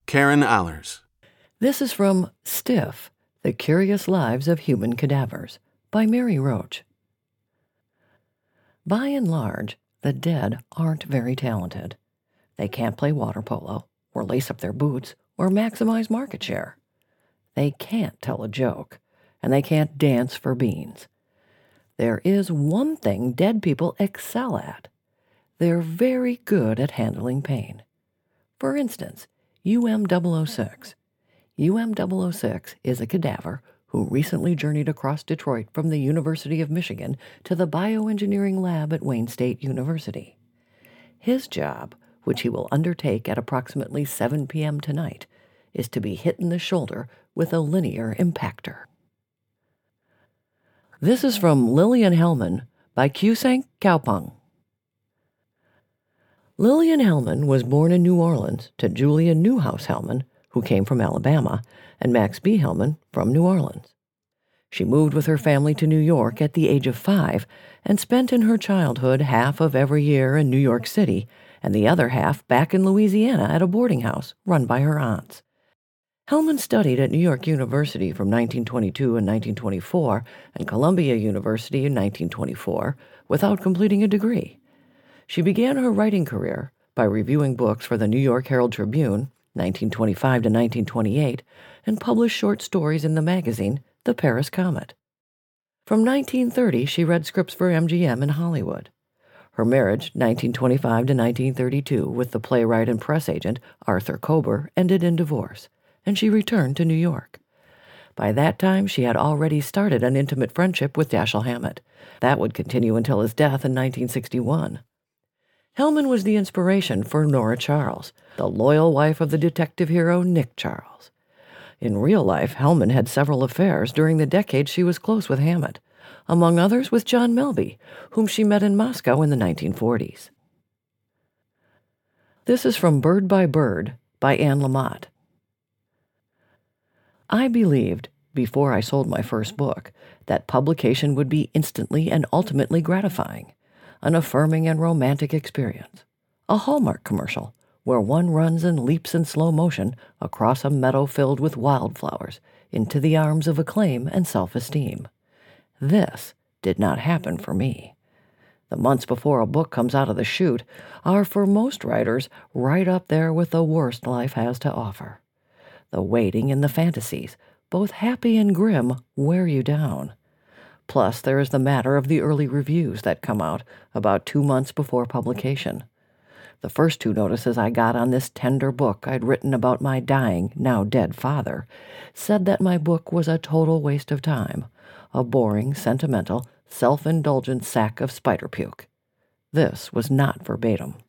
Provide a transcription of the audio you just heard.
Karen Allers. This is from Stiff, The Curious Lives of Human Cadavers by Mary Roach. By and large, the dead aren't very talented. They can't play water polo, or lace up their boots, or maximize market share. They can't tell a joke, and they can't dance for beans. There is one thing dead people excel at. They're very good at handling pain. For instance, UM006. UM006 is a cadaver who recently journeyed across Detroit from the University of Michigan to the bioengineering lab at Wayne State University. His job, which he will undertake at approximately 7 p.m. tonight, is to be hit in the shoulder with a linear impactor. This is from Lillian Hellman by Kyusank Kaupang. Lillian Hellman was born in New Orleans to Julia Newhouse Hellman, who came from Alabama, and Max B. Hellman from New Orleans. She moved with her family to New York at the age of 5 and spent in her childhood half of every year in New York City and the other half back in Louisiana at a boarding house run by her aunts. Hellman studied at New York University from 1922 and 1924 and Columbia University in 1924 without completing a degree. She began her writing career by reviewing books for the New York Herald Tribune, 1925 to 1928, and published short stories in the magazine The Paris Comet. From 1930, she read scripts for MGM in Hollywood. Her marriage, 1925 to 1932, with the playwright and press agent Arthur Kober, ended in divorce, and she returned to New York. By that time, she had already started an intimate friendship with Dashiell Hammett. That would continue until his death in 1961. Hellman was the inspiration for Nora Charles, the loyal wife of the detective hero Nick Charles. In real life, Hellman had several affairs during the decade she was close with Hammett, among others with John Melby, whom she met in Moscow in the 1940s. This is from Bird by Anne Lamott. I believed, before I sold my first book, that publication would be instantly and ultimately gratifying, an affirming and romantic experience, a Hallmark commercial where one runs and leaps in slow motion across a meadow filled with wildflowers into the arms of acclaim and self-esteem. This did not happen for me. The months before a book comes out of the chute are, for most writers, right up there with the worst life has to offer. The waiting and the fantasies, both happy and grim, wear you down. Plus, there is the matter of the early reviews that come out about 2 months before publication. The first 2 notices I got on this tender book I'd written about my dying, now dead father said that my book was a total waste of time, a boring, sentimental, self-indulgent sack of spider puke. This was not verbatim.